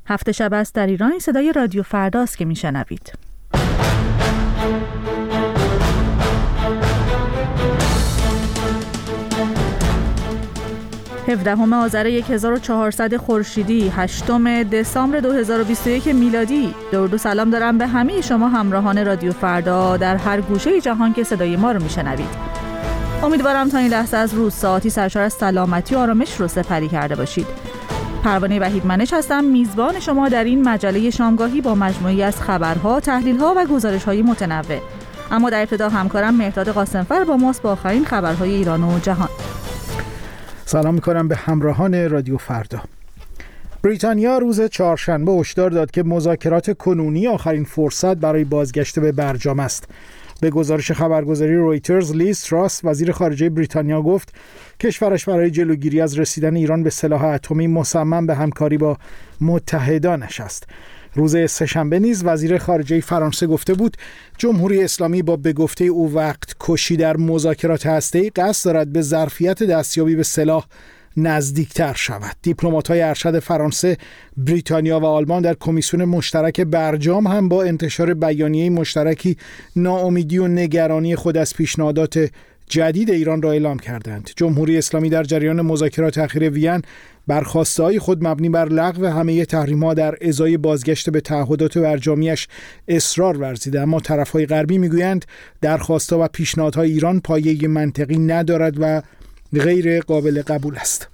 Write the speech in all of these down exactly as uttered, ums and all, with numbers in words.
هفت شب است در ایران. صدای رادیو فرداست که میشنوید. هفدهم آذر هزار و چهارصد خورشیدی، هشتم دسامبر دو هزار و بیست و یک میلادی. درود و سلام دارم به همه شما همراهان رادیو فردا در هر گوشه جهان که صدای ما رو میشنوید. امیدوارم تا این لحظه از روز ساعتی سرشار از سلامتی و آرامش رو سپری کرده باشید. پروانه وحید منش هستم، میزبان شما در این مجله شامگاهی با مجموعی از خبرها، تحلیل‌ها و گزارش‌های متنوع. اما در ابتدا همکارم مهرداد قاسمفر با ماست با آخرین خبرهای ایران و جهان. سلام می‌کنم به همراهان رادیو فردا. بریتانیا روز چهارشنبه هشدار داد که مذاکرات کنونی آخرین فرصت برای بازگشت به برجام است. به گزارش خبرگزاری رویترز، لیز تراس وزیر خارجه بریتانیا گفت کشورش برای جلوگیری از رسیدن ایران به سلاح اتمی مصمم به همکاری با متحدانش است. روز سه‌شنبه نیز وزیر خارجه فرانسه گفته بود جمهوری اسلامی با به گفته او وقت کشی در مذاکرات هسته‌ای قصد دارد به ظرفیت دستیابی به سلاح نزدیکتر شود. دیپلمات‌های ارشد فرانسه، بریتانیا و آلمان در کمیسیون مشترک برجام هم با انتشار بیانیه مشترکی ناامیدی و نگرانی خود از پیشنهادات جدید ایران را اعلام کردند. جمهوری اسلامی در جریان مذاکرات اخیر وین بر خواسته‌های خود مبنی بر لغو همه تحریم‌ها در ازای بازگشت به تعهدات برجامیش اصرار ورزیده، اما طرف‌های غربی می‌گویند درخواست‌ها و پیشنهادهای ایران پایه‌ای منطقی ندارد و غیر قابل قبول است.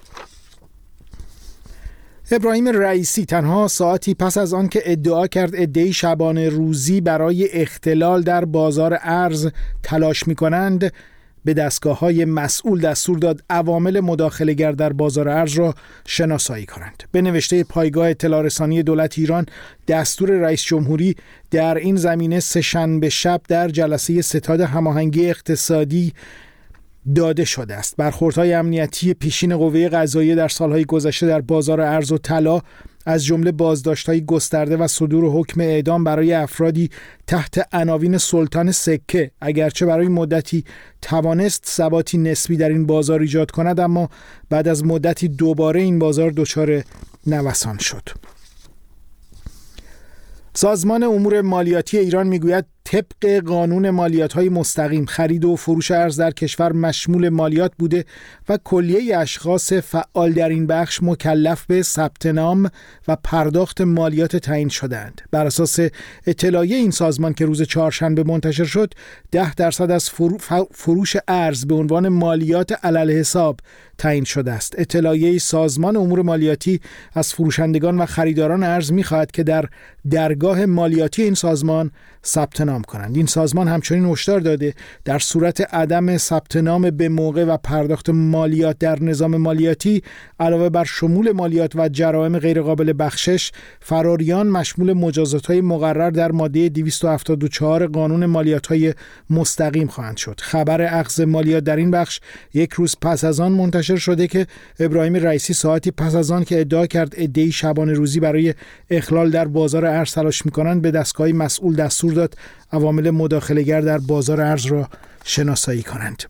ابراهیم رئیسی تنها ساعتی پس از آن که ادعا کرد عده‌ای شبانه روزی برای اختلال در بازار ارز تلاش می‌کنند، به دستگاه‌های مسئول دستور داد عوامل مداخله‌گر در بازار ارز را شناسایی کنند. به نوشته پایگاه اطلاع رسانی دولت ایران، دستور رئیس جمهوری در این زمینه سه‌شنبه شب در جلسه ستاد هماهنگی اقتصادی داده شده است. برخوردهای امنیتی پیشین قوه قضاییه در سالهای گذشته در بازار ارز و طلا از جمله بازداشت‌های گسترده و صدور حکم اعدام برای افرادی تحت عناوین سلطان سکه، اگرچه برای مدتی توانست ثباتی نسبی در این بازار ایجاد کند، اما بعد از مدتی دوباره این بازار دچار نوسان شد. سازمان امور مالیاتی ایران میگوید طبق قانون مالیات‌های مستقیم خرید و فروش ارز در کشور مشمول مالیات بوده و کلیه اشخاص فعال در این بخش مکلف به ثبت نام و پرداخت مالیات تعیین شدند. بر اساس اطلاعیه این سازمان که روز چهارشنبه منتشر شد، ده درصد از فروش ارز به عنوان مالیات علالحساب تعیین شده است. اطلاعیه سازمان امور مالیاتی از فروشندگان و خریداران ارز می‌خواهد که در درگاه مالیاتی این سازمان ثبت نام کنند. این سازمان همچنین هشدار داده در صورت عدم ثبت نام به موقع و پرداخت مالیات در نظام مالیاتی، علاوه بر شمول مالیات و جرائم غیرقابل بخشش، فراریان مشمول مجازات‌های مقرر در ماده دویست و هفتاد و چهار قانون مالیات‌های مستقیم خواهند شد. خبر اخذ مالیات در این بخش یک روز پس از آن منتشر شده که ابراهیم رئیسی ساعتی پس از آن که ادعا کرد عده‌ای شبانه روزی برای اخلال در بازار ارز تلاش می‌کنند، به دستگاه مسئول دستور داد عوامل مداخله‌گر در بازار ارز را شناسایی کنند.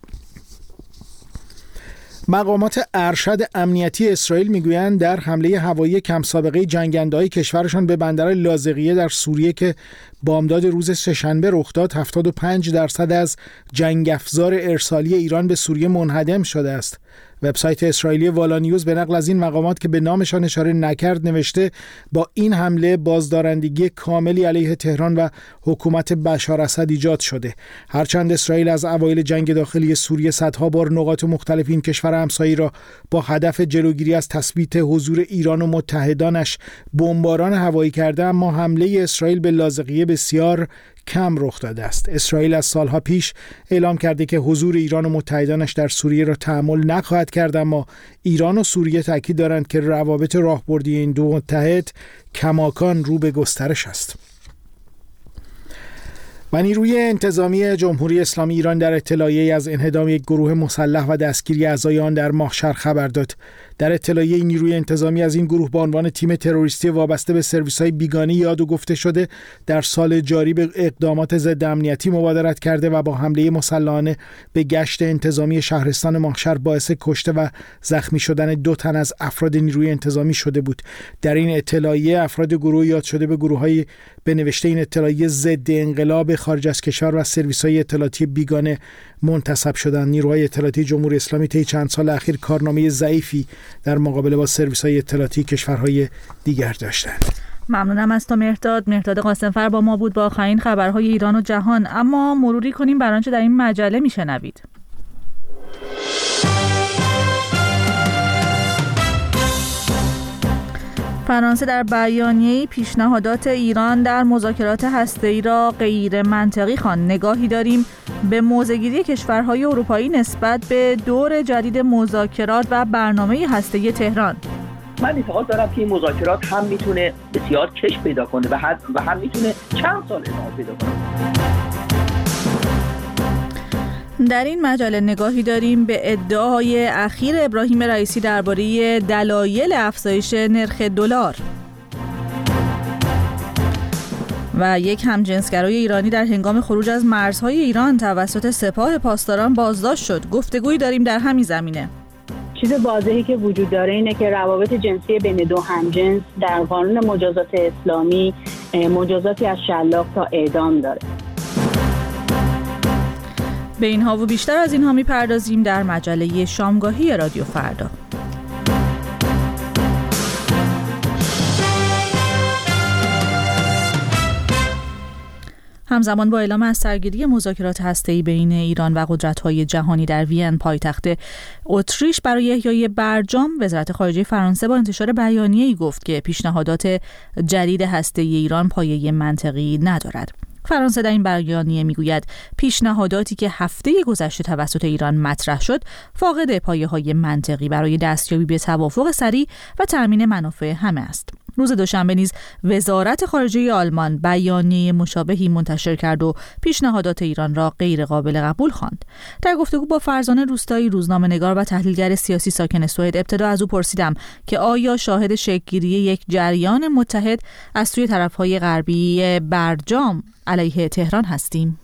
مقامات ارشد امنیتی اسرائیل میگویند در حمله هوایی کم سابقه جنگنده‌های کشورشان به بندر لاذقیه در سوریه که بامداد روز سه‌شنبه رخ داد، هفتاد و پنج درصد از جنگ افزار ارسالی ایران به سوریه منهدم شده است. وبسایت اسرائیلی والا نیوز به نقل از این مقامات که به نامشان اشاره نکرد نوشته با این حمله بازدارندگی کاملی علیه تهران و حکومت بشار اسد ایجاد شده. هرچند اسرائیل از اوایل جنگ داخلی سوریه صدها بار نقاط مختلف این کشور همسایه را با هدف جلوگیری از تثبیت حضور ایران و متحدانش بمباران هوایی کرده، اما حمله اسرائیل به لاذقیه بسیار کم رخ داده است. اسرائیل از سالها پیش اعلام کرده که حضور ایران و متحدانش در سوریه را تحمل نخواهد کرد، اما ایران و سوریه تاکید دارند که روابط راهبردی این دو متحد کماکان رو به گسترش است. و نیروی انتظامی جمهوری اسلامی ایران در اطلاعیه‌ای از انهدام یک گروه مسلح و دستگیری اعضای آن در ماهشهر خبر داد. در اطلاعیه نیروی انتظامی از این گروه به عنوان تیم تروریستی وابسته به سرویس‌های بیگانه یاد و گفته شده در سال جاری به اقدامات ضد امنیتی مبادرت کرده و با حمله مسلحانه به گشت انتظامی شهرستان ماهشهر باعث کشته و زخمی شدن دو تن از افراد نیروی انتظامی شده بود. در این اطلاعیه افراد گروه یاد شده به گروه‌های به نوشته این اطلاعیه ضد انقلاب خارج از کشور و سرویس‌های اطلاعاتی بیگانه منتسب شدند. نیروهای اطلاعاتی جمهوری اسلامی طی چند سال اخیر کارنامه ضعیفی در مقابله با سرویس‌های اطلاعاتی کشورهای دیگر داشتند. ممنونم از تو مهرداد. مهرداد قاسمفر با ما بود با آخرین خبرهای ایران و جهان. اما مروری کنیم بر آنچه در این مجله میشنوید. فرانسه در بیانیه‌ای پیشنهادات ایران در مذاکرات هسته‌ای را غیر منطقی خواند. نگاهی داریم به موضع‌گیری کشورهای اروپایی نسبت به دور جدید مذاکرات و برنامه هسته‌ای تهران. من اعتقاد دارم که این مذاکرات هم میتونه بسیار کش پیدا کنه و هم, و هم میتونه چند سال ادامه پیدا کنه. در این مجله نگاهی داریم به ادعاهای اخیر ابراهیم رئیسی درباره دلایل افزایش نرخ دلار. و یک همجنسگرای ایرانی در هنگام خروج از مرزهای ایران توسط سپاه پاسداران بازداشت شد. گفتگویی داریم در همین زمینه. چیز واضحی که وجود داره اینه که روابط جنسی بین دو همجنس در قانون مجازات اسلامی مجازاتی از شلاق تا اعدام داره. به اینها و بیشتر از اینها میپردازیم در مجله شامگاهی رادیو فردا. همزمان با اعلام از سرگیری مذاکرات هسته‌ای بین ایران و قدرت‌های جهانی در وین پایتخت اتریش برای احیای برجام، وزارت خارجه فرانسه با انتشار بیانیه‌ای گفت که پیشنهادات جدید هسته‌ای ایران پایه منطقی ندارد. فرانسه در این بیانیه میگوید پیشنهاداتی که هفته گذشته توسط ایران مطرح شد فاقد پایه‌های منطقی برای دستیابی به توافق سریع و تأمین منافع همه است. روز دوشنبه نیز وزارت خارجه آلمان بیانیه مشابهی منتشر کرد و پیشنهادات ایران را غیر قابل قبول خواند. در گفتگو با فرزانه روستایی، روزنامه‌نگار و تحلیلگر سیاسی ساکن سوئد، ابتدا از او پرسیدم که آیا شاهد شکل‌گیری یک جریان متحد از سوی طرف‌های غربی برجام علیه تهران هستیم؟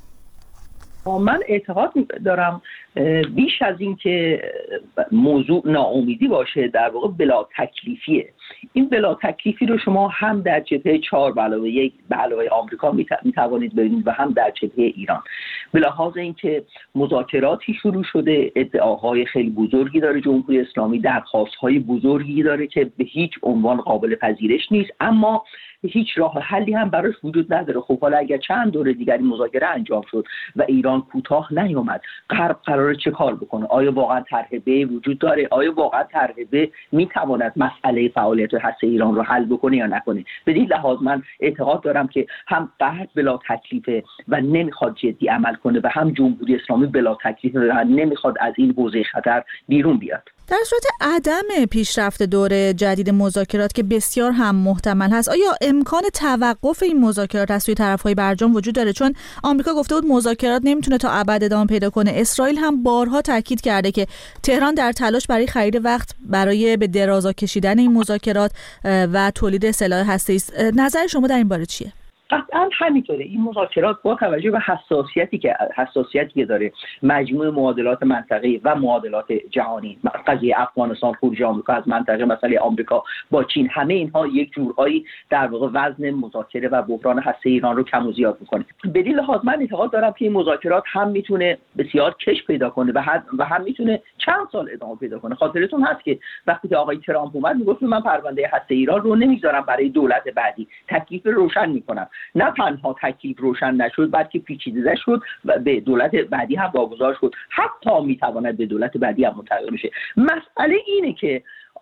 من اعتقاد دارم بیش از این که موضوع ناامیدی باشه، در واقع بلا تکلیفیه. این بلا تکلیفی رو شما هم در جبهه چهار به علاوه یک به علاوه آمریکا می توانید ببینید و هم در جبهه ایران. به لحاظ اینکه مذاکراتی شروع شده، ادعاهای خیلی بزرگی داره جمهوری اسلامی، درخواست‌های بزرگی داره که به هیچ عنوان قابل پذیرش نیست، اما هیچ راه حلی هم براش وجود نداره. خب حالا اگر چند دوره دیگری مذاکره انجام شد و ایران کوتاه نیامد، غرب قراره چه کار بکنه؟ آیا واقعا طرح ب وجود داره؟ آیا واقعا طرح ب میتواند مسئله فعالیت هسته ایران رو حل بکنه یا نکنه؟ بدین لحاظ من اعتقاد دارم که هم غرب بلا تکلیفه و نمیخواد جدی عمل کنه و هم جمهوری اسلامی بلا تکلیفه و نمیخواد از این حوزه خطر بیرون بیاد. در صورت عدم پیشرفت دور جدید مذاکرات که بسیار هم محتمل هست، آیا امکان توقف این مذاکرات از سوی طرف‌های برجام وجود داره؟ چون آمریکا گفته بود مذاکرات نمیتونه تا ابد ادامه پیدا کنه. اسرائیل هم بارها تاکید کرده که تهران در تلاش برای خرید وقت برای به درازا کشیدن این مذاکرات و تولید سلاح هسته‌ای است. نظر شما در این باره چیه؟ قطعا همینطوره. این مذاکرات با توجه به حساسیتی که حساسیتی که داره مجموع معادلات منطقه‌ای و معادلات جهانی، قضیه افغانستان، خروج آمریکا از منطقه، مسئله آمریکا با چین، همه اینها یک جورهایی در واقع وزن مذاکره و بحران هسته ایران رو کم و زیاد می‌کنه. بدین لحاظ من اعتقاد دارم که این مذاکرات هم میتونه بسیار کش پیدا کنه و هم و هم میتونه چند سال ادامه پیدا کنه. خاطرتون هست که وقتی که آقای ترامپ اومد میگفت من پرونده هسته ایران رو نمیذارم برای دولت بعدی، تکلیف روشن میکنم. نه تنها تکلیف روشن نشد، بلکه پیچیده شد و به دولت بعدی هم واگذار شد، حتی میتواند به دولت بعدی هم منتقل بشه. مسئله اینه که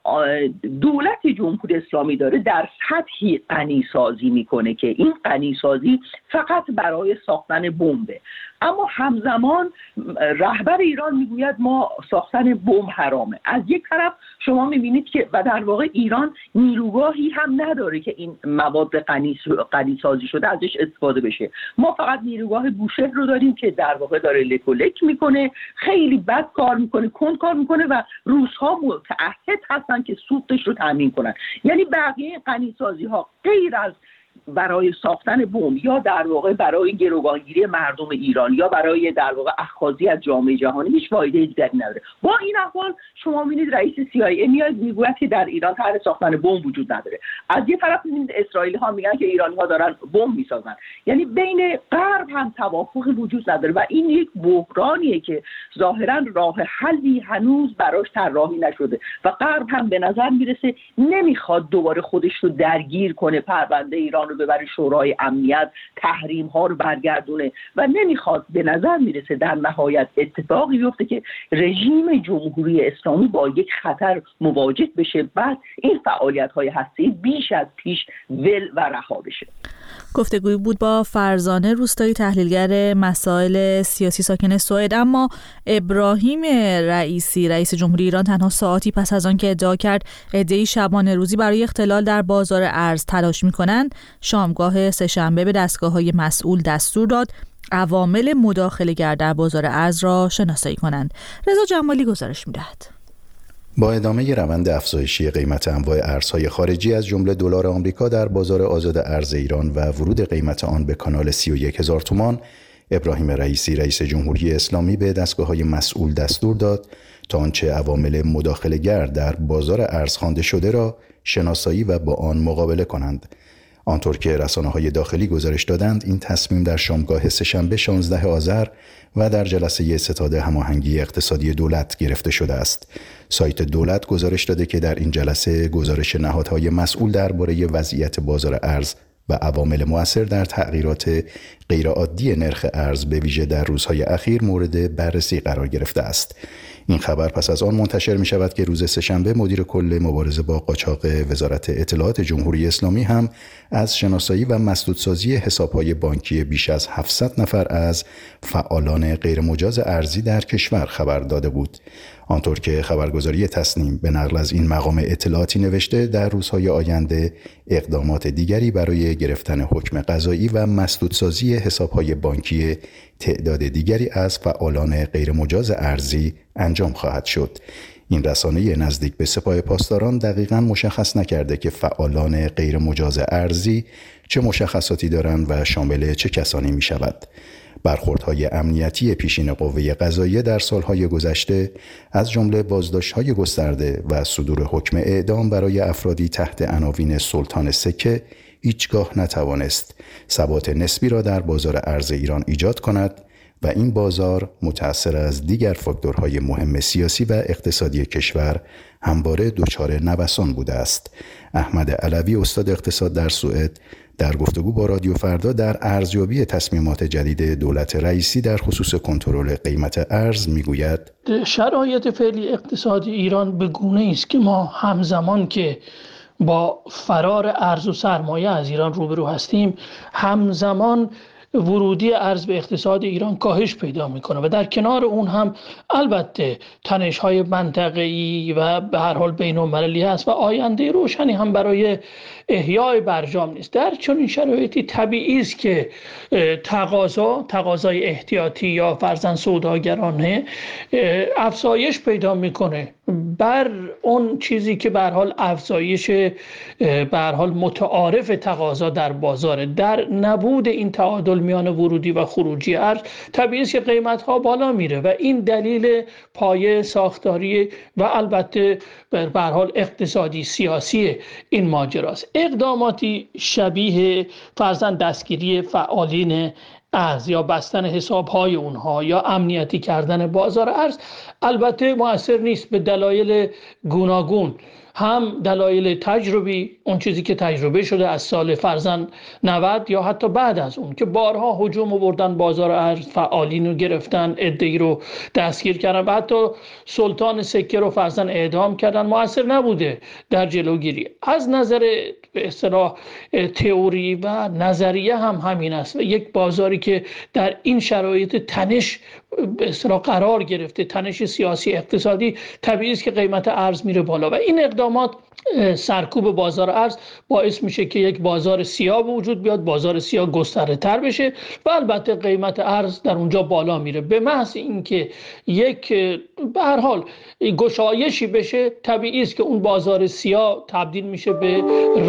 دولت جمهوری اسلامی داره در سطحی غنی سازی میکنه که این غنی سازی فقط برای ساختن بمبه، اما همزمان رهبر ایران میگوید ما ساختن بمب حرامه. از یک طرف شما میبینید که و در واقع ایران نیروگاهی هم نداره که این مواد غنی غنی سازی شده ازش استفاده بشه. ما فقط نیروگاه بوشهر رو داریم که در واقع داره لک و لک میکنه، خیلی بد کار میکنه، کند کار میکنه و روس‌ها متعهد هستن که سوختش رو تامین کنن. یعنی بقیه غنی سازی ها غیر از برای ساختن بمب یا در واقع برای گروگانگیری مردم ایران یا برای در واقع اخاذی از جامعه جهانی هیچ فایده دیگری نداره. با این احوال شما می‌بینید رئیس سی آی ای میاد میگوید که در ایران طرح ساختن بمب وجود نداره. از یه طرف می‌بینید اسرائیلی ها میگن که ایرانی‌ها دارن بمب میسازن. یعنی بین غرب هم توافقی وجود نداره و این یک بحرانیه که ظاهراً راه حلی هنوز براش طراحی نشده و غرب هم به نظر میرسه نمیخواد دوباره خودش رو درگیر کنه، پرونده ایران رو ببره شورای امنیت، تحریم ها رو برگردونه و نمیخواد به نظر میرسه در نهایت اتفاقی بیفته که رژیم جمهوری اسلامی با یک خطر مواجه بشه، بعد این فعالیت های هسته‌ای بیش از پیش ول و رها بشه. گفتگوی بود با فرزانه روستایی، تحلیلگر مسائل سیاسی ساکن سوئد. اما ابراهیم رئیسی رئیس جمهوری ایران تنها ساعتی پس از آن که ادعا کرد عده‌ای شبانه روزی برای اختلال در بازار ارز تلاش می‌کنند، شامگاه سه‌شنبه به دستگاه‌های مسئول دستور داد عوامل مداخله‌گر در بازار ارز را شناسایی کنند. رضا جمالی گزارش می‌دهد. با ادامه روند افزایشی قیمت انواع ارزهای خارجی از جمله دلار آمریکا در بازار آزاد ارز ایران و ورود قیمت آن به کانال سی و یک هزار تومان، ابراهیم رئیسی رئیس جمهوری اسلامی به دستگاه‌های مسئول دستور داد تا آنچه عوامل مداخله‌گر در بازار ارز خوانده شده را شناسایی و با آن مقابله کنند. آنطور که رسانه‌های داخلی گزارش دادند، این تصمیم در شامگاه سه‌شنبه شانزده آذر و در جلسه ستاد هماهنگی اقتصادی دولت گرفته شده است. سایت دولت گزارش داده که در این جلسه گزارش نهادهای مسئول درباره وضعیت بازار ارز و عوامل مؤثر در تغییرات غیرعادی نرخ ارز به ویژه در روزهای اخیر مورد بررسی قرار گرفته است. این خبر پس از آن منتشر می شود که روز سه‌شنبه مدیر کل مبارزه با قاچاق وزارت اطلاعات جمهوری اسلامی هم از شناسایی و مسدودسازی حساب‌های بانکی بیش از هفتصد نفر از فعالان غیرمجاز ارزی در کشور خبر داده بود. آنطور که خبرگزاری تصنیم به نقل از این مقام اطلاعاتی نوشته، در روزهای آینده اقدامات دیگری برای گرفتن حکم قضایی و مسدودسازی حساب‌های بانکی تعداد دیگری از فعالان غیرمجاز ارزی انجام خواهد شد. این رسانه نزدیک به سپاه پاسداران دقیقاً مشخص نکرده که فعالان غیرمجاز ارزی چه مشخصاتی دارند و شامل چه کسانی می شود. برخوردهای امنیتی پیشین قوه قضاییه در سالهای گذشته از جمله بازداشت‌های گسترده و صدور حکم اعدام برای افرادی تحت عناوین سلطان سکه هیچگاه نتوانست ثبات نسبی را در بازار ارز ایران ایجاد کند و این بازار متأثر از دیگر فاکتورهای مهم سیاسی و اقتصادی کشور همواره دچار نوسان بوده است. احمد علوی استاد اقتصاد در سوئد در گفتگو با رادیو فردا در ارزیابی تصمیمات جدید دولت رئیسی در خصوص کنترل قیمت ارز میگوید: شرایط فعلی اقتصادی ایران به گونه‌ای است که ما همزمان که با فرار ارز و سرمایه از ایران روبرو هستیم، همزمان ورودی ارز به اقتصاد ایران کاهش پیدا میکنه و در کنار اون هم البته تنش‌های منطقه‌ای و به هر حال بین‌المللی هست و آینده روشنی هم برای احیای برجام نیست. در چنین شرایطی طبیعی است که تقاضا تقاضای احتیاطی یا فرضاً سوداگرانه افزایش پیدا میکنه بر اون چیزی که به هر حال افزایش به هر حال متعارف تقاضا در بازار. در نبود این تعادل میان ورودی و خروجی ارز طبیعی است که قیمت‌ها بالا میره و این دلیل پایه ساختاری و البته به هر حال اقتصادی سیاسی این ماجراست. اقداماتی شبیه فرضاً دستگیری فعالین ارز یا بستن حساب‌های اونها یا امنیتی کردن بازار ارز البته مؤثر نیست به دلایل گوناگون. هم دلایل تجربی، اون چیزی که تجربه شده از سال فرضاً نود یا حتی بعد از اون که بارها هجوم آوردن بازار ارز، فعالین رو گرفتن، عده‌ای رو دستگیر کردن و حتی سلطان سکه رو فرضاً اعدام کردن، موثر نبوده در جلوگیری. از نظر به اصطلاح تئوری و نظریه هم همین است و یک بازاری که در این شرایط تنش به اصطلاح قرار گرفته، تنش سیاسی اقتصادی، طبیعی است که قیمت ارز میره بالا و این اقدامات سرکوب بازار ارز باعث میشه که یک بازار سیاه به وجود بیاد، بازار سیاه گسترده تر بشه و البته قیمت ارز در اونجا بالا میره. به محض اینکه یک به هر حال گشایشی بشه، طبیعی است که اون بازار سیاه تبدیل میشه به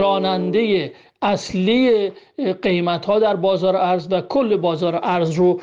راننده اصلی قیمت ها در بازار ارز و کل بازار ارز رو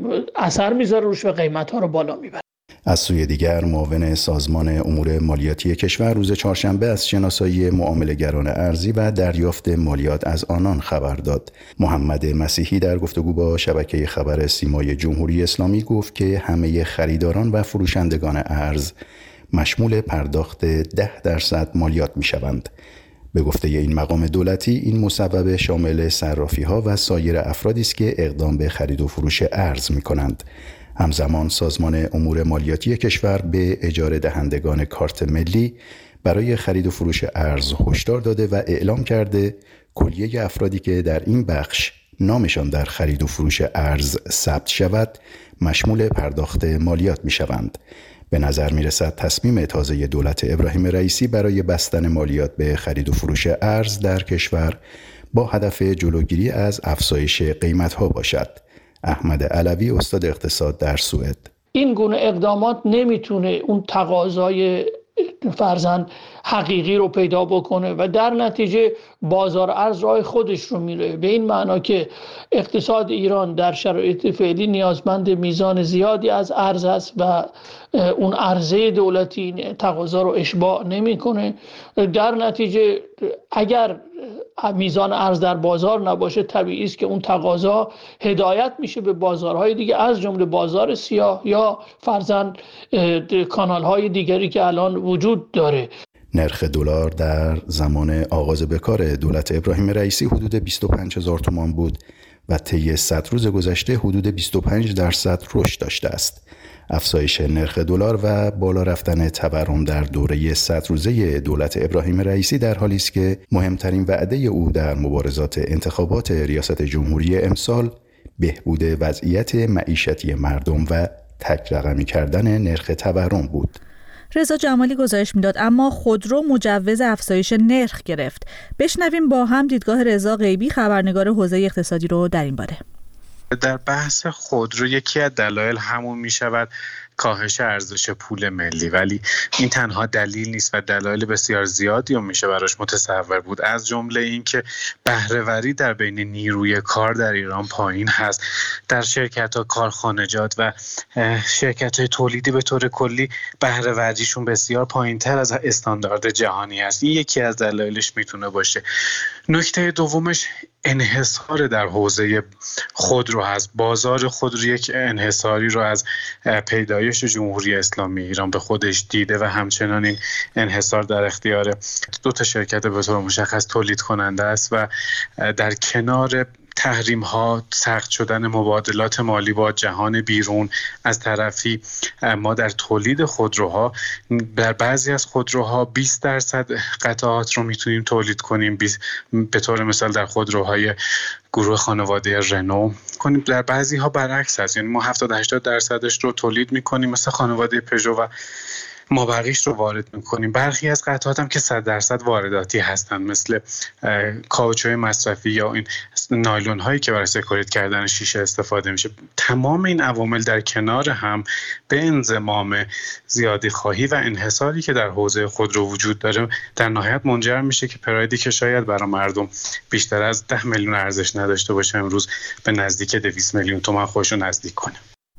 اثر میذاره روش و قیمت ها رو بالا میبره. از سوی دیگر معاون سازمان امور مالیاتی کشور روز چهارشنبه از شناسایی معامله‌گران ارزی و دریافت مالیات از آنان خبر داد. محمد مسیحی در گفتگو با شبکه خبر سیمای جمهوری اسلامی گفت که همه خریداران و فروشندگان ارز مشمول پرداخت ده درصد مالیات میشوند. به گفته این مقام دولتی، این مصوبه شامل صرافی‌ها و سایر افرادی است که اقدام به خرید و فروش ارز می‌کنند. همزمان سازمان امور مالیاتی کشور به اجاره دهندگان کارت ملی برای خرید و فروش ارز هشدار داده و اعلام کرده کلیه افرادی که در این بخش نامشان در خرید و فروش ارز ثبت شود مشمول پرداخت مالیات می‌شوند. به نظر می‌رسد تصمیم تازه دولت ابراهیم رئیسی برای بستن مالیات به خرید و فروش ارز در کشور با هدف جلوگیری از افزایش قیمت‌ها باشد. احمد علوی، استاد اقتصاد در سوئد: این گونه اقدامات نمیتونه اون تقاضای فرضاً حقیقی رو پیدا بکنه و در نتیجه بازار ارز راه خودش رو میره، به این معنا که اقتصاد ایران در شرایط فعلی نیازمند میزان زیادی از ارز است و اون عرضه دولتی تقاضا رو اشباع نمیکنه. در نتیجه اگر میزان ارز در بازار نباشه، طبیعی است که اون تقاضا هدایت میشه به بازارهای دیگه، از جمله بازار سیاه یا فرضاً کانالهای دیگری که الان وجود داره. نرخ دلار در زمان آغاز بکار دولت ابراهیم رئیسی حدود بیست و پنج هزار تومان بود و طی صد روز گذشته حدود بیست و پنج درصد رشد داشته است. افزایش نرخ دلار و بالا رفتن تورم در دوره صد روزه دولت ابراهیم رئیسی در حالی است که مهمترین وعده او در مبارزات انتخابات ریاست جمهوری امسال بهبود وضعیت معیشتی مردم و تک رقمی کردن نرخ تورم بود. رضا جمالی گزارش میداد اما خودرو مجوز افزایش نرخ گرفت. بشنویم با هم دیدگاه رضا غیبی، خبرنگار حوزه اقتصادی رو در این باره. در بحث خودرو یکی از دلایل همون می شود کاهش ارزش پول ملی، ولی این تنها دلیل نیست و دلایل بسیار زیادی هم میشه براش متصور بود، از جمله این که بهره‌وری در بین نیروی کار در ایران پایین هست. در شرکت‌ها، کارخانجات و شرکت‌های تولیدی به طور کلی بهره‌وریشون بسیار پایین‌تر از استاندارد جهانی است. این یکی از دلایلش میتونه باشه. نکته دومش انحصار در حوزه خودرو هست. بازار خودرو یک انحصاری رو از پیدایش جمهوری اسلامی ایران به خودش دیده و همچنان این انحصار در اختیار دو تا شرکت به طور مشخص تولید کننده است و در کنار تحریم ها، سخت شدن مبادلات مالی با جهان بیرون از طرفی، ما در تولید خودروها در بعضی از خودروها بیست درصد قطعات رو میتونیم تولید کنیم، به طور مثال در خودروهای گروه خانواده رنو کنیم. در بعضی ها برعکس هست، یعنی ما هفتاد هشتاد درصدش رو تولید میکنیم مثل خانواده پژو و ما بقیش رو وارد میکنیم. برخی از قطعات هم که صد درصد وارداتی هستن مثل کاوچوی مصرفی یا این نایلون هایی که برای سکوریت کردن شیشه استفاده میشه. تمام این عوامل در کنار هم به انضمام زیادی خواهی و انحصاری که در حوزه خودرو وجود داره در نهایت منجر میشه که پرایدی که شاید برای مردم بیشتر از ده میلیون ارزش نداشته باشه امروز به نزدیک دویست میلیون تومان خودش رو نزدیک کنه.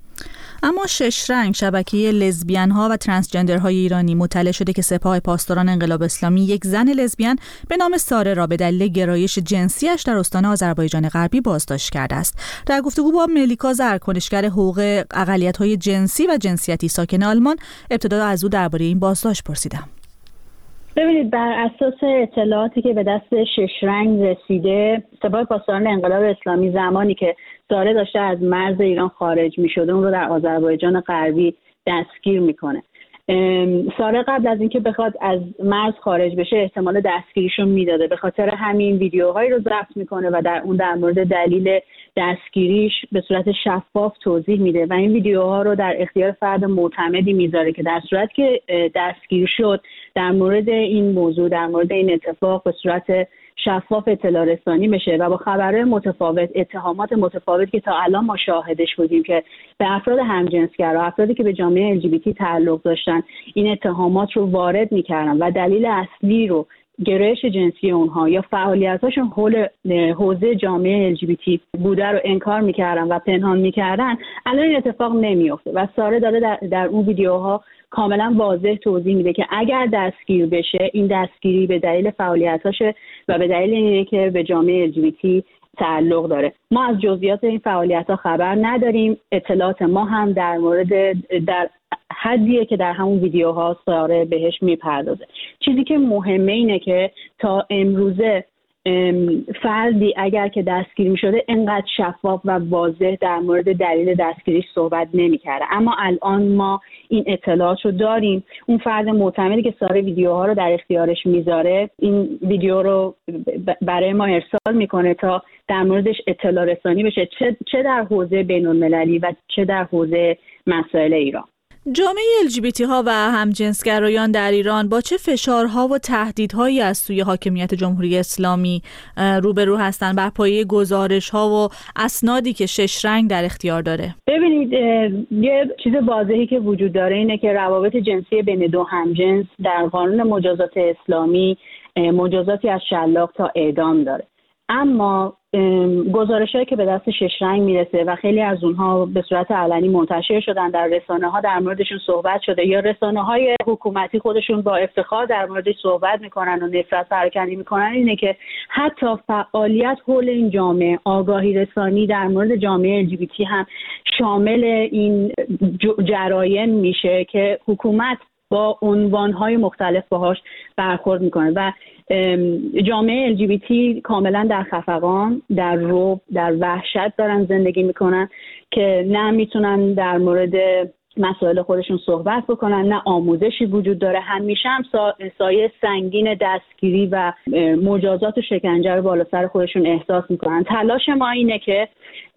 اما شش رنگ، شبکه لزبیان ها و ترنسجندرهای ایرانی مطلع شده که سپاه پاسداران انقلاب اسلامی یک زن لزبیان به نام ساره را به دلیل گرایش جنسیش در استان آذربایجان غربی بازداشت کرده است. در گفتگو با ملیکا زر، کنشگر حقوق اقلیت‌های جنسی و جنسیتی ساکن آلمان، ابتدا از او درباره این بازداشت پرسیدم. ببینید، بر اساس اطلاعاتی که به دست شش رنگ رسیده، سپاه پاسداران انقلاب اسلامی زمانی که ساره داشته از مرز ایران خارج می شده اون رو در آذربایجان غربی دستگیر میکنه. ساره قبل از اینکه بخواد از مرز خارج بشه احتمال دستگیریشو میداده، به خاطر همین ویدیوهایی رو ضبط میکنه و در اون در مورد دلیل دستگیریش به صورت شفاف توضیح میده و این ویدیوها رو در اختیار فرد معتمدی میذاره که در صورت که دستگیر شد در مورد این موضوع، در مورد این اتفاق به صورت شفاف اطلاع رسانی بشه و با خبرهای متفاوت، اتهامات متفاوت که تا الان ما شاهدش بودیم که به افراد همجنسگرا، افرادی که به جامعه ال جی بی تی تعلق داشتن این اتهامات رو وارد میکردن و دلیل اصلی رو، گرایش جنسی اونها یا فعالیتاشون حول حوزه جامعه ال جی بی تی بوده رو انکار میکردن و پنهان میکردن، الان این اتفاق نمیفته و ساره داره در, در اون ویدیوها کاملا واضح توضیح میده که اگر دستگیر بشه این دستگیری به دلیل فعالیتاشه و به دلیل اینه که به جامعه ال جی بی تی تعلق داره. ما از جزئیات این فعالیت‌ها خبر نداریم. اطلاعات ما هم در مورد در حدیه که در همون ویدیوها ساره بهش میپردازه. چیزی که مهمه اینه که تا امروزه فردی اگر که دستگیر می‌شده اینقدر شفاف و واضح در مورد دلیل دستگیریش صحبت نمی‌کرده، اما الان ما این اطلاعات رو داریم. اون فرد معتمدی که ساره ویدیوها رو در اختیارش میذاره این ویدیو رو برای ما ارسال میکنه تا در موردش اطلاع رسانی بشه، چه چه در حوزه بین‌المللی و چه در حوزه مسائل ایران. جامعه ال جی بی تی ها و همجنسگرایان در ایران با چه فشارها و تهدیدهایی از سوی حاکمیت جمهوری اسلامی روبرو هستند بر پایه گزارش‌ها و اسنادی که شش رنگ در اختیار داره؟ ببینید، یه چیز واضحی که وجود داره اینه که روابط جنسی بین دو همجنس در قانون مجازات اسلامی مجازاتی از شلاق تا اعدام داره، اما گزارش‌هایی که به دست شش رنگ میرسه و خیلی از اونها به صورت علنی منتشر شدن، در رسانه‌ها در موردشون صحبت شده یا رسانه‌های حکومتی خودشون با افتخار در موردش صحبت میکنن و نفرت پراکنی میکنن، اینه که حتی فعالیت حول این جامعه، آگاهی رسانی در مورد جامعه ال جی بی تی هم شامل این جرایم میشه که حکومت با عنوان‌های مختلف باهاش برخورد میکنه و جامعه ال جی بی تی کاملا در خفقان، در رعب، در وحشت دارن زندگی میکنن که نه میتونن در مورد مسائل خودشون صحبت بکنن، نه آموزشی وجود داره. همیشه هم سایه سنگین دستگیری و مجازات و شکنجه رو بالا سر خودشون احساس میکنن. تلاش ما اینه که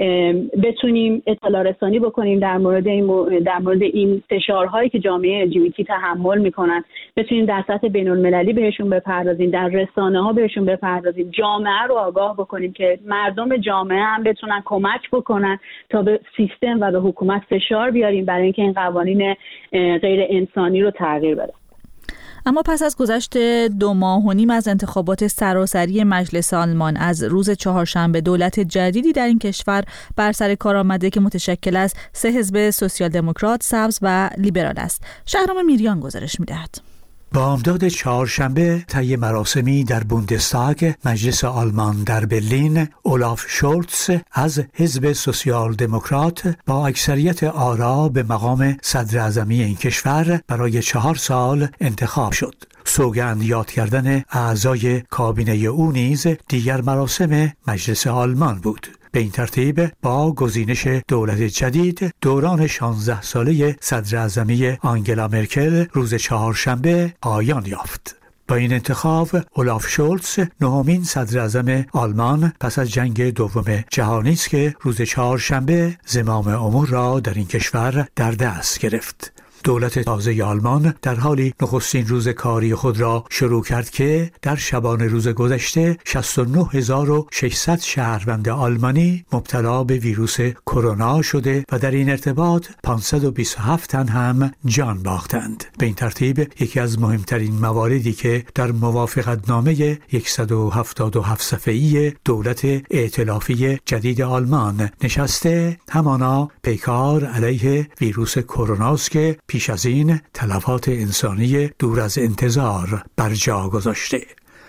بتونیم اطلاع رسانی بکنیم در مورد این در مورد این فشارهایی که جامعه ال جی بی تی تحمل میکنن، بتونیم در سطح بین‌المللی بهشون بپردازیم، در رسانه‌ها بهشون بپردازیم، جامعه رو آگاه بکنیم که مردم جامعه هم بتونن کمک بکنن تا به سیستم و به حکومت فشار بیاریم برای اینکه این قوانین غیر انسانی رو تغییر بده. اما پس از گذشت دو ماه و نیم از انتخابات سراسری مجلس آلمان، از روز چهارشنبه دولت جدیدی در این کشور بر سر کار آمده که متشکل از سه حزب سوسیال دموکرات، سبز و لیبرال است. شهرام میریان گزارش می‌دهد. بامداد چهارشنبه طی مراسمی در بوندستاگ مجلس آلمان در برلین، اولاف شولتز از حزب سوسیال دموکرات با اکثریت آرا به مقام صدر اعظمی این کشور برای چهار سال انتخاب شد. سوگند یاد کردن اعضای کابینه او نیز دیگر مراسم مجلس آلمان بود. به این ترتیب با گزینش دولت جدید، دوران شانزده ساله صدر اعظمی آنگلا مرکل روز چهارشنبه پایان یافت. با این انتخاب اولاف شولتز نهمین صدر اعظم آلمان پس از جنگ دوم جهانی است که روز چهارشنبه زمام امور را در این کشور در دست گرفت. دولت تازه آلمان در حالی نخستین روز کاری خود را شروع کرد که در شبانه روز گذشته شصت و نه هزار و ششصد شهروند آلمانی مبتلا به ویروس کرونا شده و در این ارتباط پانصد و بیست و هفت تن هم جان باختند. به این ترتیب یکی از مهمترین مواردی که در موافقتنامه صد و هفتاد و هفت صفحه‌ای دولت ائتلافی جدید آلمان نشسته، همانا پیکار علیه ویروس کرونا است که پیش از این تلفات انسانی دور از انتظار بر جا گذاشته.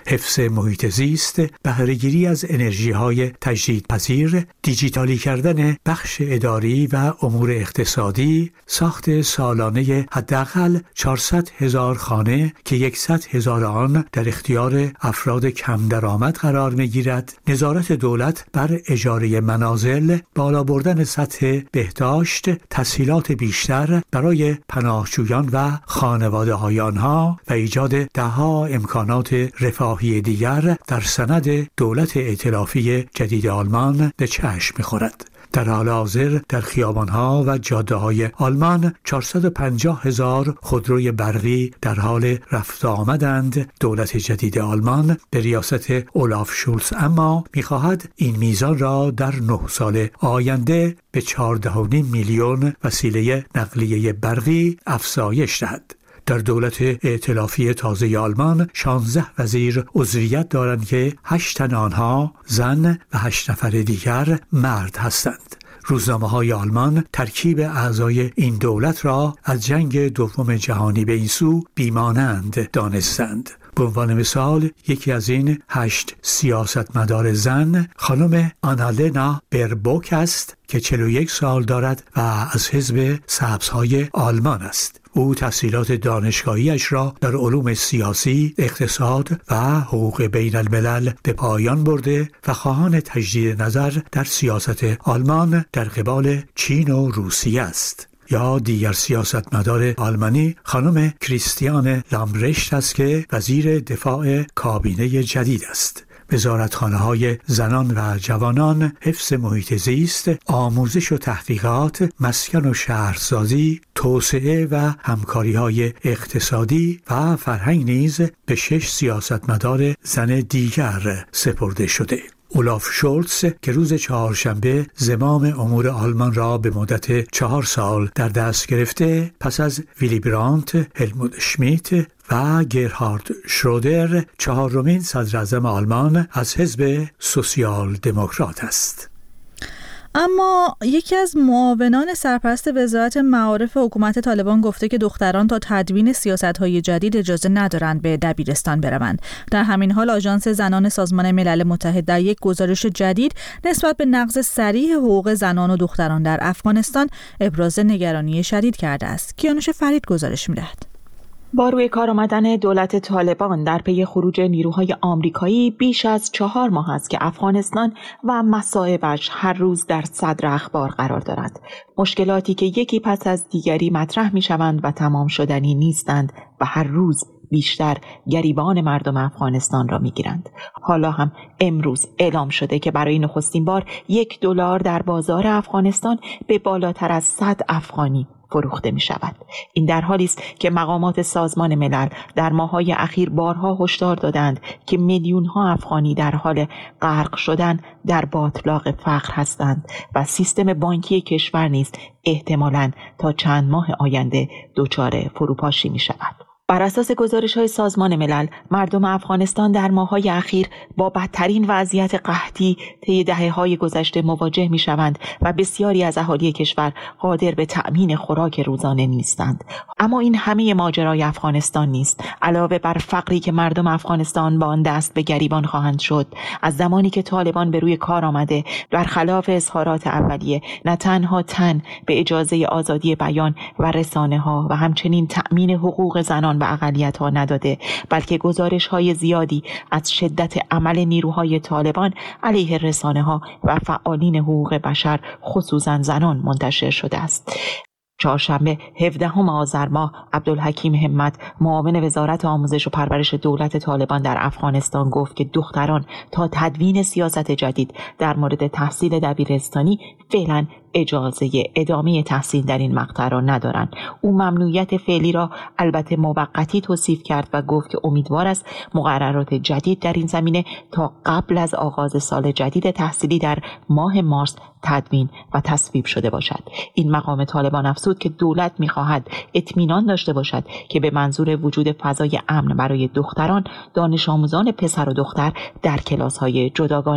حفظ محیط زیست، بهره‌گیری از انرژی‌های تجدیدپذیر، دیجیتالی کردن بخش اداری و امور اقتصادی، ساخت سالانه حداقل چهارصد هزار خانه که صد هزار آن در اختیار افراد کم درآمد قرار می‌گیرد، نظارت دولت بر اجاره منازل، بالا بردن سطح بهداشت، تسهیلات بیشتر برای پناهجویان و خانواده‌های آنها و ایجاد ده‌ها امکانات رفاهی دیگر در سند دولت ائتلافی جدید آلمان به چشم می‌خورد. در حال حاضر در خیابان‌ها و جاده‌های آلمان چهارصد و پنجاه هزار خودروی برقی در حال رفت آمدند. دولت جدید آلمان به ریاست اولاف شولز اما می‌خواهد این میزان را در نه سال آینده به چهارده و نیم میلیون وسیله نقلیه برقی افزایش دهد. در دولت ائتلافی تازه آلمان شانزده وزیر عضویت دارند که هشت تن آنها زن و هشت نفر دیگر مرد هستند. روزنامه‌های آلمان ترکیب اعضای این دولت را از جنگ دوم جهانی به این سو بیمانند دانستند. به عنوان مثال یکی از این هشت سیاستمدار زن خانم آنالنا بربوک است که چهل و یک سال دارد و از حزب سبزهای آلمان است. او تحصیلات دانشگاهیش را در علوم سیاسی، اقتصاد و حقوق بین الملل به پایان برده و خواهان تجدید نظر در سیاست آلمان در قبال چین و روسیه است. یا دیگر سیاستمدار آلمانی خانم کریستیان لامبرشت است که وزیر دفاع کابینه جدید است. وزارتخانه‌های زنان و جوانان، حفظ محیط زیست، آموزش و تحقیقات، مسکن و شهرسازی، توسعه و همکاری‌های اقتصادی و فرهنگ نیز به شش سیاستمدار زن دیگر سپرده شده. اولاف شولتز که روز چهارشنبه زمام امور آلمان را به مدت چهار سال در دست گرفته، پس از ویلی برانت، هلموت شمیت و گرهارد شرودر چهارمین صدراعظم آلمان از حزب سوسیال دموکرات است. اما یکی از معاونان سرپرست وزارت معارف حکومت طالبان گفته که دختران تا تدوین سیاست‌های جدید اجازه ندارند به دبیرستان بروند. در همین حال آژانس زنان سازمان ملل متحد در یک گزارش جدید نسبت به نقض صریح حقوق زنان و دختران در افغانستان ابراز نگرانی شدید کرده است. کیانوش فرید گزارش می‌دهد. با روی کار آمدن دولت طالبان در پی خروج نیروهای آمریکایی بیش از چهار ماه است که افغانستان و مصائبش هر روز در صدر اخبار قرار دارد. مشکلاتی که یکی پس از دیگری مطرح می شوند و تمام شدنی نیستند و هر روز بیشتر گریبان مردم افغانستان را می گیرند. حالا هم امروز اعلام شده که برای نخستین بار یک دلار در بازار افغانستان به بالاتر از صد افغانی فروخته می شود. این در حالی است که مقامات سازمان ملل در ماه‌های اخیر بارها هشدار دادند که میلیون‌ها افغانی در حال غرق شدن در باتلاق فقر هستند و سیستم بانکی کشور نیز احتمالاً تا چند ماه آینده دچار فروپاشی می شود. بر اساس گزارش‌های سازمان ملل، مردم افغانستان در ماه‌های اخیر با بدترین وضعیت قحطی طی دهه‌های گذشته مواجه می‌شوند و بسیاری از اهالی کشور قادر به تأمین خوراک روزانه نیستند. اما این همه ماجرای افغانستان نیست. علاوه بر فقری که مردم افغانستان با آن دست به گریبان خواهند شد، از زمانی که طالبان به روی کار آمده، برخلاف اظهارات اولیه، نه تنها تن به اجازه آزادی بیان و رسانه‌ها و همچنین تأمین حقوق زنان و اقلیت‌ها نداده، بلکه گزارش‌های زیادی از شدت عمل نیروهای طالبان علیه رسانه‌ها و فعالین حقوق بشر خصوصاً زنان منتشر شده است. چهارشنبه هفدهم آذر ماه عبدالحکیم همت، معاون وزارت آموزش و پرورش دولت طالبان در افغانستان گفت که دختران تا تدوین سیاست جدید در مورد تحصیل دبیرستانی فعلا اجازه ادامه تحصیل در این مقطع را ندارند. او ممنوعیت فعلی را البته موقتی توصیف کرد و گفت که امیدوار است مقررات جدید در این زمینه تا قبل از آغاز سال جدید تحصیلی در ماه مارس تدوین و تصویب شده باشد. این مقام طالبان افزود که دولت می‌خواهد اطمینان داشته باشد که به منظور وجود فضای امن برای دختران، دانش آموزان پسر و دختر در کلاس‌های جداگانه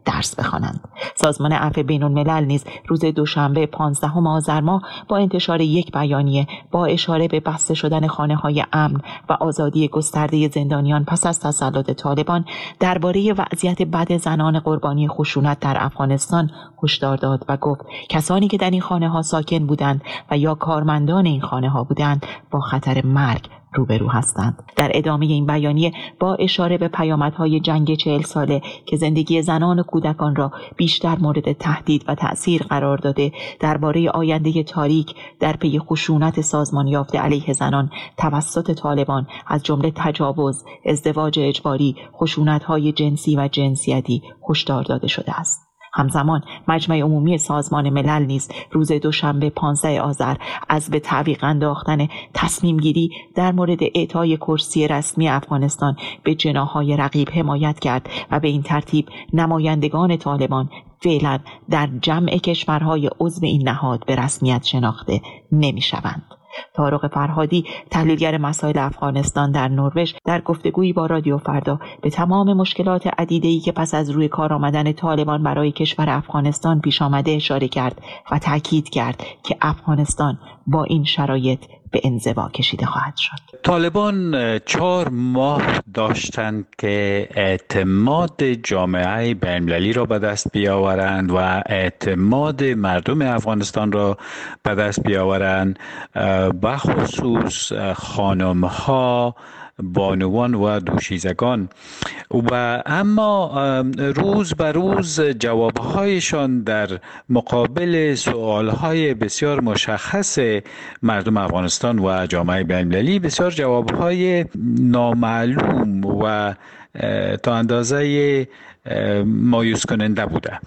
درس بخوانند. سازمان عفو بین الملل نیز روز دوشنبه پانزدهم آذر ماه با انتشار یک بیانیه با اشاره به بسته شدن خانه‌های امن و آزادی گسترده زندانیان پس از تسلط طالبان درباره وضعیت بد زنان قربانی خشونت در افغانستان هشدار داد و گفت کسانی که در این خانه‌ها ساکن بودند و یا کارمندان این خانه‌ها بودند با خطر مرگ روبرو هستند. در ادامه این بیانیه با اشاره به پیامدهای جنگ چهل ساله که زندگی زنان و کودکان را بیشتر مورد تهدید و تأثیر قرار داده، درباره آینده تاریک در پی خشونت سازمان یافته علیه زنان توسط طالبان از جمله تجاوز، ازدواج اجباری، خشونت‌های جنسی و جنسیتی هشدار داده شده است. همزمان مجمع عمومی سازمان ملل نیز روز دوشنبه پانزدهم آذر از به تعویق انداختن تصمیم گیری در مورد اعطای کرسی رسمی افغانستان به جناح‌های رقیب حمایت کرد و به این ترتیب نمایندگان طالبان فعلا در جمع کشورهای عضو این نهاد به رسمیت شناخته نمی‌شوند. طارق فرهادی، تحلیلگر مسائل افغانستان در نروژ، در گفتگویی با رادیو فردا به تمام مشکلات عدیده‌ای که پس از روی کار آمدن طالبان برای کشور افغانستان پیش آمده اشاره کرد و تاکید کرد که افغانستان با این شرایط به انزوا کشیده خواهد شد. طالبان چهار ماه داشتند که اعتماد جامعه بین‌المللی را به دست بیاورند و اعتماد مردم افغانستان را به دست بیاورند، به خصوص خانم‌ها، بانوان و دوشیزگان. و اما روز به روز جوابهایشان در مقابل سؤالهای بسیار مشخص مردم افغانستان و جامعه بین‌المللی بسیار جوابهای نامعلوم و تا اندازه مایوس کننده بوده.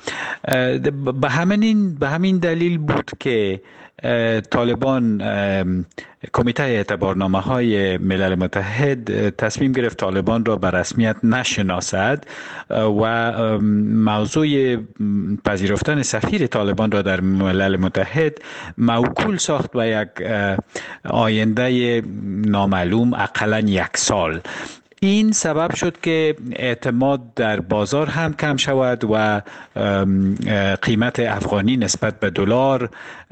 به همین به همین دلیل بود که طالبان کمیته اعتبارنامه های ملل متحد تصمیم گرفت طالبان را به رسمیت نشناسد و موضوع پذیرفتن سفیر طالبان را در ملل متحد موکول ساخت و یک آینده نامعلوم اقلاً یک سال. این سبب شد که اعتماد در بازار هم کم شود و قیمت افغانی نسبت به دلار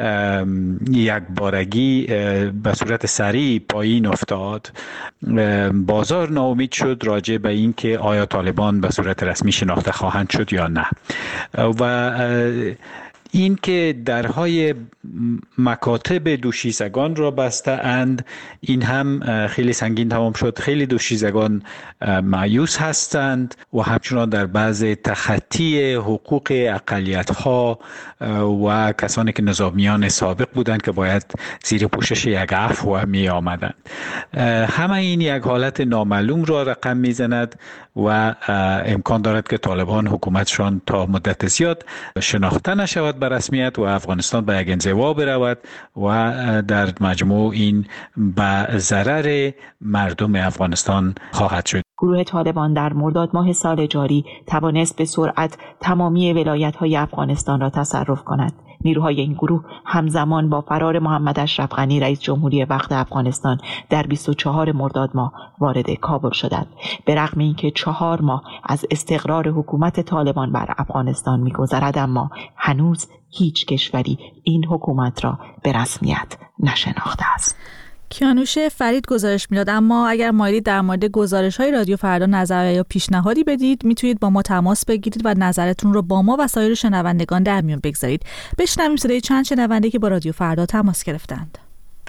یک بارگی به صورت سریع پایین افتاد. بازار ناامید شد راجع به این که آیا طالبان به صورت رسمی شناخته خواهند شد یا نه. و این که درهای مکاتب دوشیزگان را بسته اند، این هم خیلی سنگین تمام شد. خیلی دوشیزگان مایوس هستند و همچنان در بعض تخطی حقوق اقلیت ها و کسانی که نظامیان سابق بودند که باید زیر پوشش یک عفو می آمدند. همه این یک حالت نامعلوم را رقم می زند و امکان دارد که طالبان حکومتشان تا مدت زیاد شناخته نشود به رسمیت و افغانستان به یک انزوا برود و در مجموع این به ضرر مردم افغانستان خواهد شد. گروه طالبان در مرداد ماه سال جاری توانست به سرعت تمامی ولایت‌های افغانستان را تصرف کند. نیروهای این گروه همزمان با فرار محمد اشرف غنی رئیس جمهوری وقت افغانستان در بیست و چهارم مرداد ماه وارد کابل شدند. به رغم اینکه چهار ماه از استقرار حکومت طالبان بر افغانستان می‌گذرد، اما هنوز هیچ کشوری این حکومت را به رسمیت نشناخته است. کیانوش فرید گزارش میداد. اما اگر مایلید در مورد گزارش‌های رادیو فردا نظر یا پیشنهادی بدید، میتونید با ما تماس بگیرید و نظرتون رو با ما و سایر شنوندگان در میون بگذارید. بشنویم صدای چند شنونده که با رادیو فردا تماس گرفتند.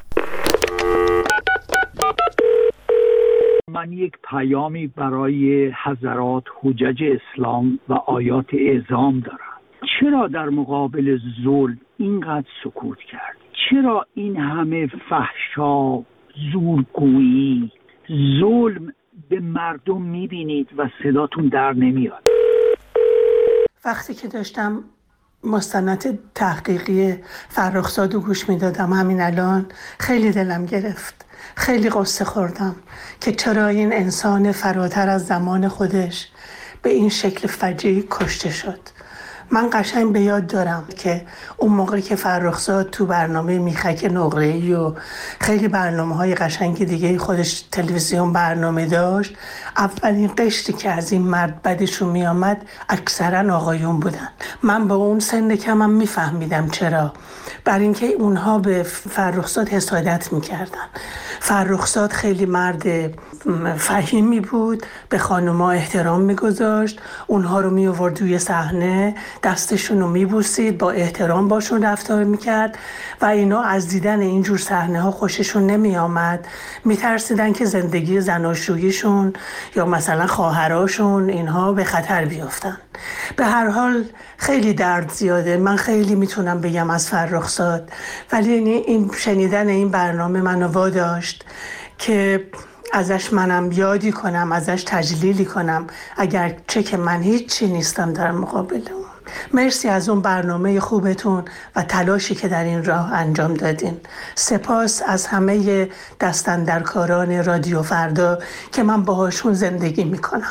من یک پیامی برای حضرات حجج اسلام و آیات اعظام دارم. چرا در مقابل ظلم اینقدر سکوت کرد؟ چرا این همه فحشا، زورگویی، ظلم به مردم میبینید و صداتون در نمیاد؟ وقتی که داشتم مستند تحقیقی فرخزادو گوش میدادم همین الان خیلی دلم گرفت. خیلی قصه خوردم که چرا این انسان فراتر از زمان خودش به این شکل فجیع کشته شد من قشنگ به یاد دارم که اون موقع که فرخزاد تو برنامه میخک نقره‌ای و خیلی برنامه‌های قشنگ دیگه خودش تلویزیون برنامه داشت، اولین قشری که از این مرد بدشون میامد اکثرا آقایون بودن. من با اون سن کمم میفهمیدم چرا، بر اینکه اونها به فرخزاد حسادت میکردن. فرخزاد خیلی مرد فهیمی بود، به خانوما احترام میگذاشت، اونها رو میآورد روی صحنه، دستشون رو میبوسید، با احترام باشون رفتار میکرد و اینا از دیدن اینجور صحنه ها خوششون نمیآمد، میترسیدن که زندگی زناشوییشون یا مثلا خواهراشون اینها به خطر بیفتن. به هر حال خیلی درد زیاده، من خیلی میتونم بگم از فرخزاد، ولی این شنیدن این برنامه منو واداشت که ازش منم یادی کنم، ازش تجلیلی کنم، اگر چه که من هیچی نیستم در مقابل اون. مرسی از اون برنامه خوبتون و تلاشی که در این راه انجام دادین. سپاس از همه دستاندرکاران رادیو فردا که من باهاشون زندگی میکنم.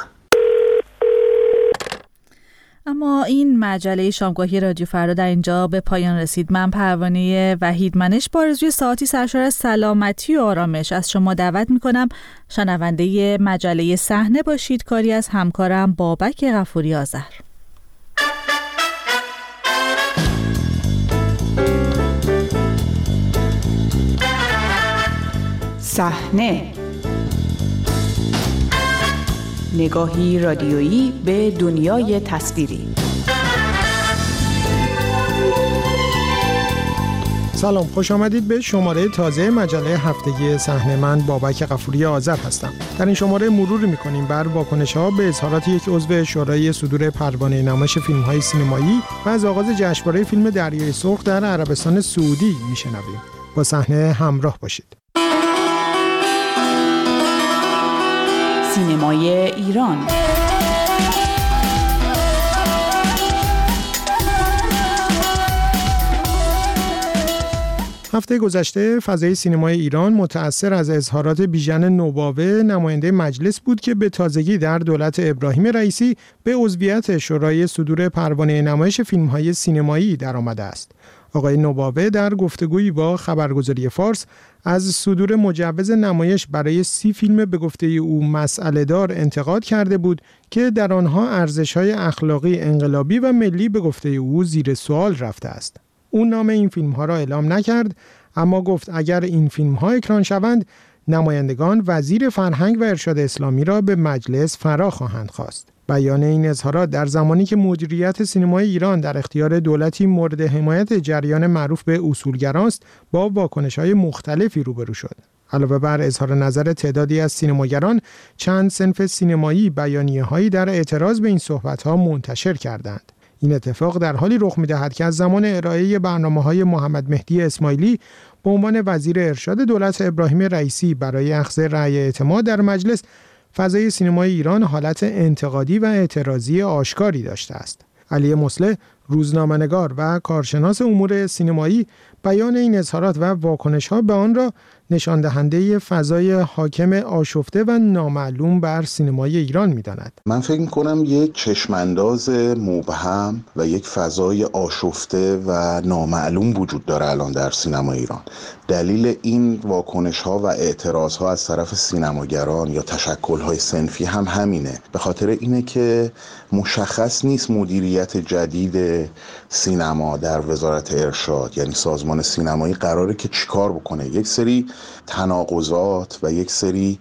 اما این مجله شامگاهی رادیو فردا در اینجا به پایان رسید. من پروانه وحید منش با آرزوی ساعتی سرشار از سلامتی و آرامش از شما دعوت میکنم شنونده مجله صحنه باشید. کاری از همکارم بابک غفوری آذر. صحنه، نگاهی رادیویی به دنیای تصویری. سلام، خوش آمدید به شماره تازه مجله هفتگی صحنه. من بابک غفوری آذر هستم. در این شماره مروری می‌کنیم بر واکنش‌ها به اظهارات یک عضو شورای صدور پروانه نمایش فیلم‌های سینمایی و از آغاز جشنواره فیلم دریای سرخ در عربستان سعودی می‌شنویم. با صحنه همراه باشید. سینمای ایران. هفته گذشته فضای سینمای ایران متأثر از اظهارات بیژن نوباوه، نماینده مجلس بود که به تازگی در دولت ابراهیم رئیسی به عضویت شورای صدور پروانه نمایش فیلم‌های سینمایی درآمده است. آقای نوباوه در گفتگویی با خبرگزاری فارس از صدور مجوز نمایش برای سی فیلم به گفته او مسئله دار انتقاد کرده بود که در آنها ارزش‌های اخلاقی، انقلابی و ملی به گفته او زیر سوال رفته است. او نام این فیلم‌ها را اعلام نکرد، اما گفت اگر این فیلم‌ها اکران شوند، نمایندگان وزیر فرهنگ و ارشاد اسلامی را به مجلس فرا خواهند خواست. بیان این اظهارات در زمانی که مدیریت سینمای ایران در اختیار دولتی مورد حمایت جریان معروف به اصولگران است، با واکنش‌های مختلفی روبرو شد. علاوه بر اظهار نظر تعدادی از سینماگران، چند صنف سینمایی بیانیه‌هایی در اعتراض به این صحبت‌ها منتشر کردند. این اتفاق در حالی رخ می‌دهد که از زمان ارائه برنامه‌های محمد مهدی اسماعیلی به عنوان وزیر ارشاد دولت ابراهیم رئیسی برای اخذ رأی اعتماد در مجلس، فضای سینمای ایران حالت انتقادی و اعتراضی آشکاری داشته است. علی مصلح، روزنامه‌نگار و کارشناس امور سینمایی، بیان این اظهارات و واکنش‌ها به آن را نشان دهنده فضای حاکم آشفته و نامعلوم بر سینمای ایران می‌داند. من فکر می‌کنم یک چشمانداز مبهم و یک فضای آشفته و نامعلوم وجود داره الان در سینمای ایران. دلیل این واکنش‌ها و اعتراض‌ها از طرف سینماگران یا تشکل‌های صنفی هم همینه. به خاطر اینه که مشخص نیست مدیریت جدید سینما در وزارت ارشاد، یعنی سازمان سینمایی، قراره که چیکار بکنه. یک سری تناقضات و یک سری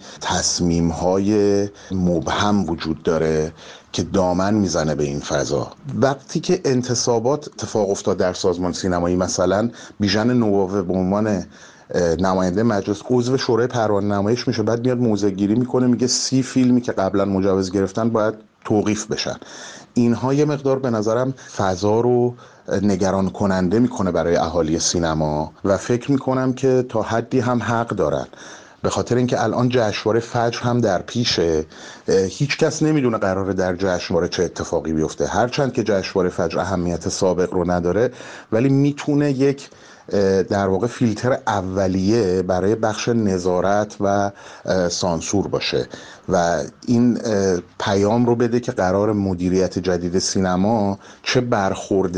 تصمیم‌های مبهم وجود داره که دامن میزنه به این فضا. وقتی که انتصابات اتفاق افتاد در سازمان سینمایی، مثلا بیژن نوباوه به عنوان نماینده مجلس عضو شورای پروانه نمایش میشه، بعد میاد موضع گیری میکنه، میگه سی فیلمی که قبلا مجوز گرفتن باید توقیف بشن. اینها یه مقدار به نظرم فضا رو نگران کننده میکنه برای اهالی سینما و فکر میکنم که تا حدی هم حق دارن، به خاطر اینکه الان جشنواره فجر هم در پیشه. هیچ کس نمیدونه قراره در جشنواره چه اتفاقی بیفته، هرچند که جشنواره فجر اهمیت سابق رو نداره، ولی میتونه یک در واقع فیلتر اولیه برای بخش نظارت و سانسور باشه و این پیام رو بده که قرار مدیریت جدید سینما چه برخورد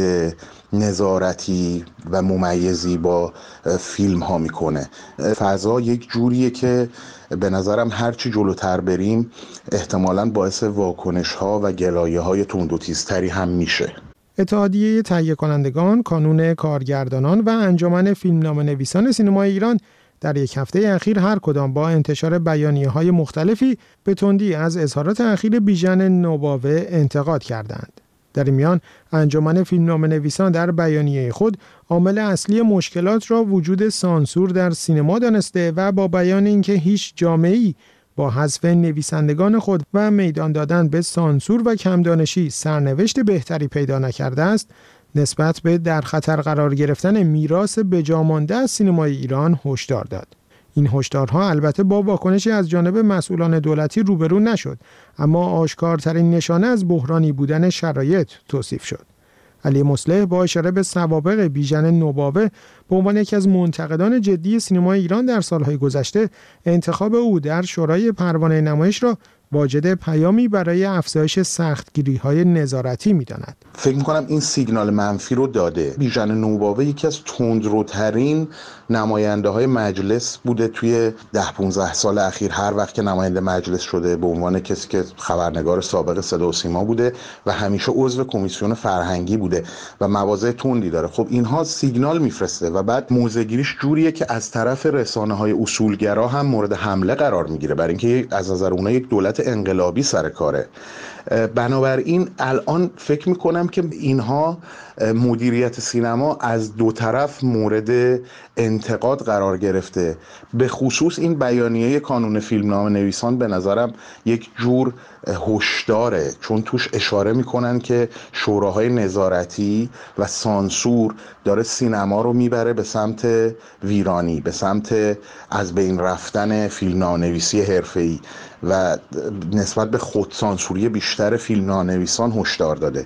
نظارتی و ممیزی با فیلم ها میکنه. فضا یک جوریه که به نظرم هرچی جلوتر بریم احتمالاً باعث واکنش ها و گلایه های تند و تیزتری هم میشه. اتحادیه تهیه کنندگان، کانون کارگردانان و انجمن فیلمنامه نویسان سینمای ایران در یک هفته اخیر هر کدام با انتشار بیانیه‌های مختلفی به تندی از اظهارات اخیر بیژن نوباوه انتقاد کردند. در این میان انجمن فیلمنامه نویسان در بیانیه خود عامل اصلی مشکلات را وجود سانسور در سینما دانسته و با بیان اینکه هیچ جامعه‌ای با حذف نویسندگان خود و میدان دادن به سانسور و کمدانشی سرنوشت بهتری پیدا نکرده است، نسبت به در خطر قرار گرفتن میراث بجامانده از سینمای ایران هشدار داد. این هشدارها البته با واکنشی از جانب مسئولان دولتی روبرو نشد، اما آشکارترین نشانه از بحرانی بودن شرایط توصیف شد. علی مصلح با اشاره به سوابق بیژن نوباوه به عنوان یکی از منتقدان جدی سینمای ایران در سالهای گذشته، انتخاب او در شورای پروانه نمایش را واجد پیامی برای افزایش سختگیری‌های نظارتی می‌داند. فکر می‌کنم این سیگنال منفی رو داده. بیژن نوباوه یکی از تندروترین نماینده‌های مجلس بوده توی ده پانزده سال اخیر. هر وقت که نماینده مجلس شده به عنوان کسی که خبرنگار سابق صدا و سیما بوده و همیشه عضو کمیسیون فرهنگی بوده و مواضع تندی داره. خب اینها سیگنال میفرسته و بعد موضع‌گیریش جوریه که از طرف رسانه‌های اصولگرا هم مورد حمله قرار میگیره، برای اینکه از نظر اونها یک دولت انقلابی سر کاره. بنابراین الان فکر میکنم که اینها مدیریت سینما از دو طرف مورد انتقاد قرار گرفته. به خصوص این بیانیه کانون فیلمنامه نویسان به نظرم یک جور هشداره، چون توش اشاره میکنن که شوراهای نظارتی و سانسور داره سینما رو میبره به سمت ویرانی، به سمت از بین رفتن فیلمنامه‌نویسی حرفه‌ای و نسبت به خودسانسوری بیشتر فیلمنامه‌نویسان هشدار داده.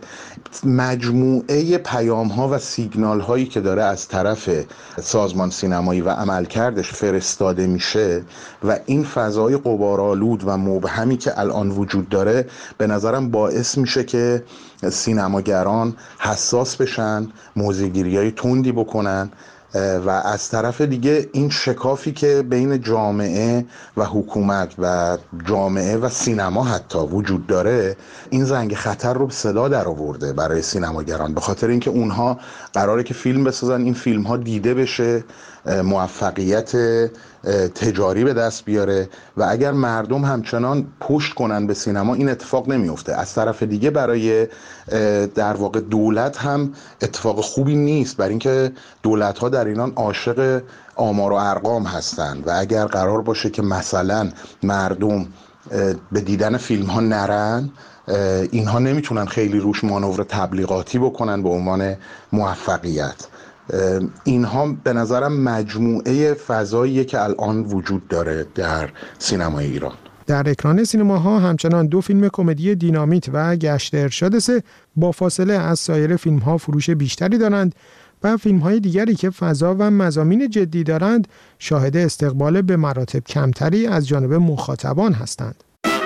مجموعه پیام‌ها و سیگنال‌هایی که داره از طرف سازمان سینمایی و عملکردش فرستاده میشه و این فضای غبارآلود و مبهمی که الان وجود داره به نظرم باعث میشه که سینماگران حساس بشن، موضع‌گیری‌های تندی بکنن و از طرف دیگه این شکافی که بین جامعه و حکومت و جامعه و سینما حتی وجود داره، این زنگ خطر رو به صدا در آورده برای سینماگران، به خاطر اینکه اونها قراره که فیلم بسازن، این فیلم ها دیده بشه، موفقیت تجاری به دست بیاره و اگر مردم همچنان پشت کنن به سینما این اتفاق نمیفته. از طرف دیگه برای در واقع دولت هم اتفاق خوبی نیست، برای اینکه دولت ها در ایران عاشق آمار و ارقام هستن و اگر قرار باشه که مثلا مردم به دیدن فیلم ها نرن، اینها نمیتونن خیلی روش مانور تبلیغاتی بکنن به عنوان موفقیت. اینها به نظرم مجموعه فضاییه که الان وجود داره در سینمای ایران. در اکران سینماها همچنان دو فیلم کمدی دینامیت و گشت ارشاد سه با فاصله از سایر فیلم‌ها فروش بیشتری دارند و فیلم‌های دیگری که فضا و مضامین جدی دارند شاهد استقبال به مراتب کمتری از جانب مخاطبان هستند.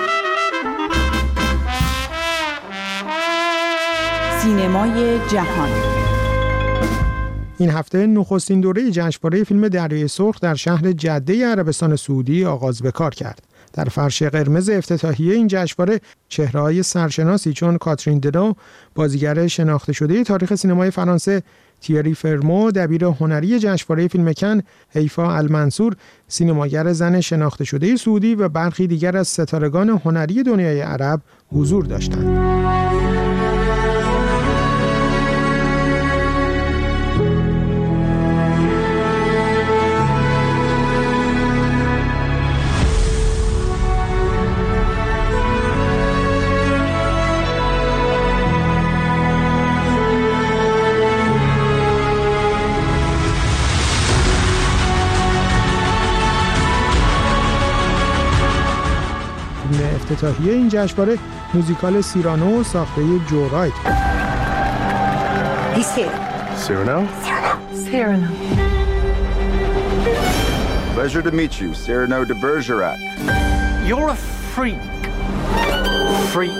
سینمای جهان. این هفته نخستین دوره جشنواره فیلم دریای سرخ در شهر جده عربستان سعودی آغاز به کار کرد. در فرش قرمز افتتاحیه این جشنواره چهره‌های سرشناسی چون کاترین دنو، بازیگر شناخته شده تاریخ سینمای فرانسه، تیری فرمو، دبیر هنری جشنواره فیلم کن، حیفا المنصور، سینماگر زن شناخته شده سعودی و برخی دیگر از ستارگان هنری دنیای عرب حضور داشتند. افتتاحیه این جشنواره موزیکال سیرانو ساخته جو رایت بود. He's here. Cyrano? Cyrano. Pleasure to meet you, Cyrano de Bergerac. You're a freak. Freak.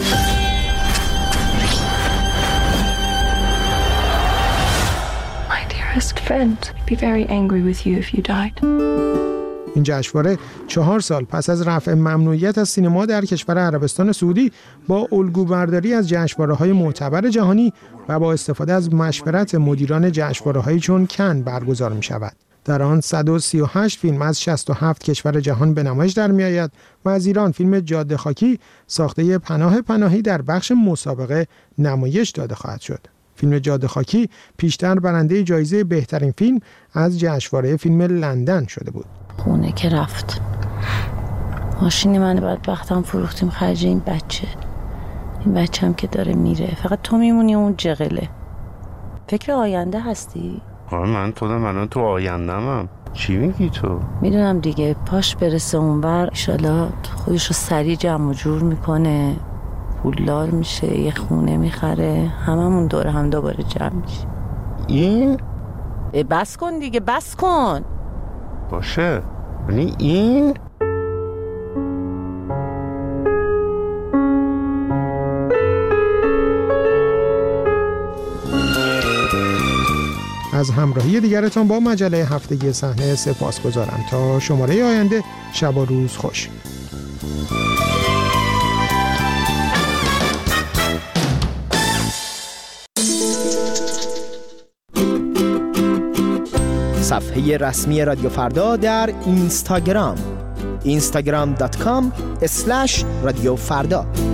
My dearest friend, I'd be very angry with you if you died. این جشنواره چهار سال پس از رفع ممنوعیت از سینما در کشور عربستان سعودی با الگوبرداری از جشنواره‌های معتبر جهانی و با استفاده از مشورت مدیران جشنواره‌هایی چون کن برگزار می‌شود. در آن صد و سی و هشت فیلم از شصت و هفت کشور جهان به نمایش در می‌آید و از ایران فیلم جاده خاکی ساخته پناه پناهی در بخش مسابقه نمایش داده خواهد شد. فیلم جاده خاکی پیشتر برنده جایزه بهترین فیلم از جشنواره فیلم لندن شده بود. خونه که رفت، ماشین من بدبختم فروختیم خرج این بچه. این بچه هم که داره میره، فقط تو میمونی اون جغله. فکر آینده هستی؟ آره من تو من تو آینده‌ام. چی میگی تو؟ میدونم دیگه، پاش برسه اونور ایشالا خودش رو سریع جمع و جور میکنه، پولدار میشه، یه خونه میخره، هممون دور هم دوباره جمع میشه. این؟ بس کن دیگه، بس کن. باشه، یعنی این؟ از همراهی دیگرتان با مجله هفتگی صحنه سپاسگزارم. تا شماره آینده، شب و روز خوش. صفحه رسمی رادیو فردا در اینستاگرام اینستاگرام دات کام اسلش رادیو فردا.